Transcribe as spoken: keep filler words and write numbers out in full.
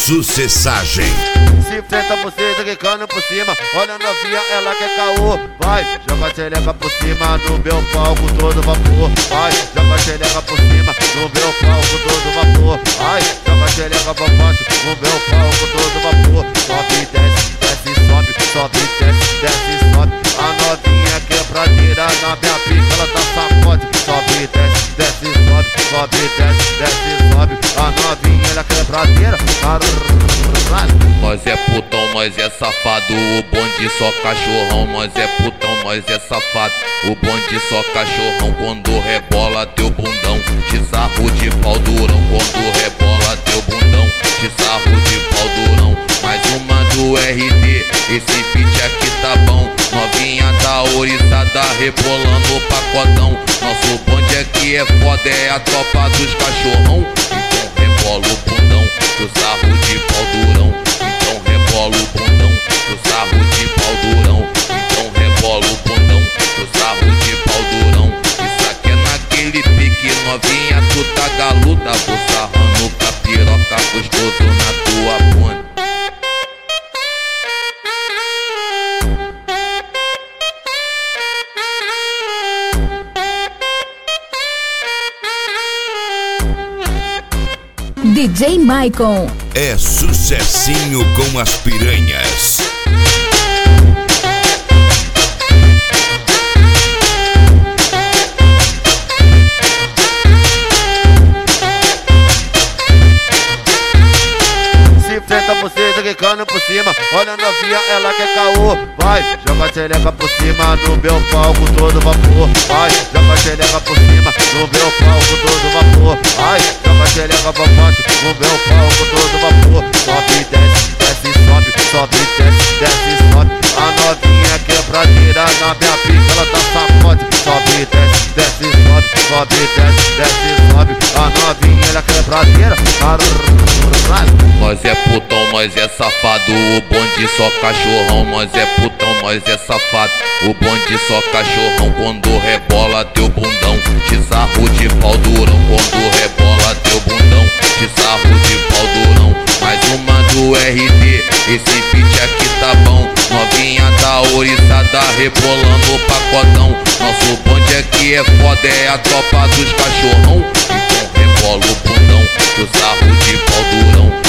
sucessagem. Se senta você quicando por cima, olha a novinha, ela quer caô. Vai, joga a xereca por cima no meu palco todo vapor. Vai, joga a xereca por cima no meu palco todo vapor. Vai, joga a xereca pra baixo no meu palco todo vapor. Sobe, desce, desce, sobe, sobe, desce, desce, sobe. A novinha quebradeira na minha pica, ela tá sacode. Sobe, desce, desce, sobe, sobe, desce, desce, sobe. A novinha, ela quebradeira. Nós é putão, nós é safado, o bonde só cachorrão. Nós é putão, nós é safado, o bonde só cachorrão. Quando rebola teu bundão, te sarro de pau durão. Quando rebola teu bundão, te sarro de pau durão. Mais uma do R D, esse beat aqui tá bom. Novinha da oriçada, rebolando o pacotão. Nosso bonde aqui é foda, é a tropa dos cachorrão. Então rebola o bundão, que o sarro de pau durão. Então rebola o bundão, que o sarro de pau durão. Então rebola o bundão, que o sarro de pau durão. Isso aqui é naquele pique, novinha, tu tá galuda. Vou sarrando com a piroca, gostoso na tua bunda. D J Maicon é sucessinho com as piranhas. Se senta você quicando por cima, olha a novinha, ela quer caô. Vai, joga a xereca por cima no meu palco todo vapor. Vai, joga a xereca por cima no meu palco todo vapor. Vai, joga a xereca pra baixo no meu palco todo vapor. Sobe, desce, desce, sobe, sobe, desce, desce, sobe. A novinha quebradeira na minha pica, ela tá sacode. Sobe, desce, desce, sobe, sobe, desce, desce, sobe. A novinha, ela quebradeira. Nós é putão, nós é safado, o bonde só cachorrão. Nós é putão, nós é safado, o bonde só cachorrão. Quando rebola teu bundão, te sarro de pau durão. Quando rebola teu bundão, te sarro de pau durão. Mais uma do R D, esse beat aqui tá bom. Novinha da oriçada, rebolando o pacotão. Nosso bonde aqui é foda, é a tropa dos cachorrão. Então rebola o bundão, que o sarro de pau durão.